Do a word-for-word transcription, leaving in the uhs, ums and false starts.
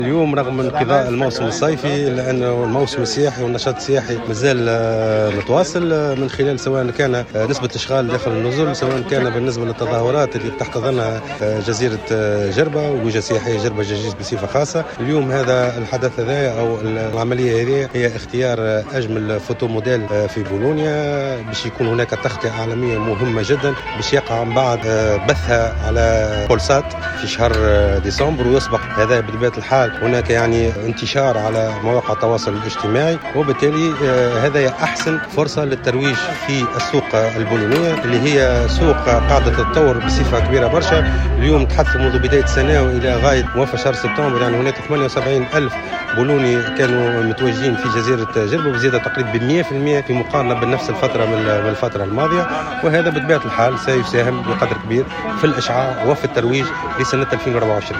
اليوم رغم انقضاء الموسم الصيفي الا انه الموسم السياحي والنشاط السياحي مازال متواصل من خلال سواء كان نسبه اشغال داخل النزل، سواء كان بالنسبه للتظاهرات اللي تحتضنها جزيره جربه ووجهه سياحيه جربه جيجيز بصفه خاصه. اليوم هذا الحدث هذا او العمليه هذه هي اختيار اجمل فوتو موديل في بولونيا باش يكون هناك تغطيه عالميه مهمه جدا باش يقع من بعد بثها على بولسات في شهر ديسمبر، ويسبق هذا بطبيعه الحال هناك يعني انتشار على مواقع التواصل الاجتماعي، وبالتالي هذا احسن فرصه للترويج في السوق البولونيه اللي هي سوق قاعده تتطور بصفه كبيره برشا. اليوم تحدث منذ بدايه السنه والى غايه موافق شهر سبتمبر يعني هناك ثمانية وسبعين ألف بولوني كانوا متواجدين في جزيره جربه بزياده تقريبا مئة بالمئة في مقارنه بنفس الفتره من الفتره الماضيه، وهذا بطبيعه الحال سيساهم بقدر كبير في الاشعاع وفي الترويج لسنه ألفين وأربعة وعشرين.